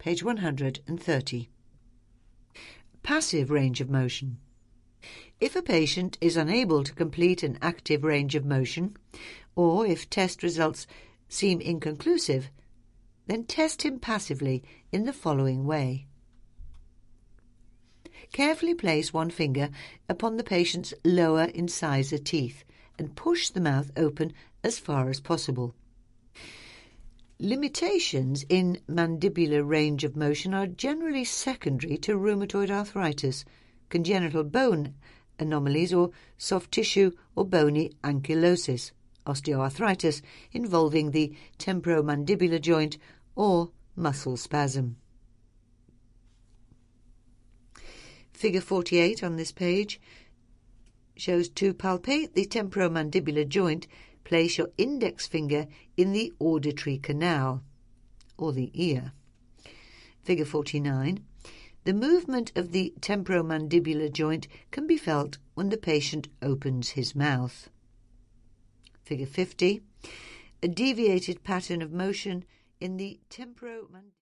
page 130. Passive range of motion. If a patient is unable to complete an active range of motion, or if test results seem inconclusive, then test him passively in the following way. Carefully place one finger upon the patient's lower incisor teeth and push the mouth open as far as possible. Limitations in mandibular range of motion are generally secondary to rheumatoid arthritis, congenital bone anomalies, or soft tissue or bony ankylosis, osteoarthritis involving the temporomandibular joint, or muscle spasm. Figure 48 on this page shows to palpate the temporomandibular joint, place your index finger in the auditory canal, or the ear. Figure 49. The movement of the temporomandibular joint can be felt when the patient opens his mouth. Figure 50. A deviated pattern of motion in the temporomandibular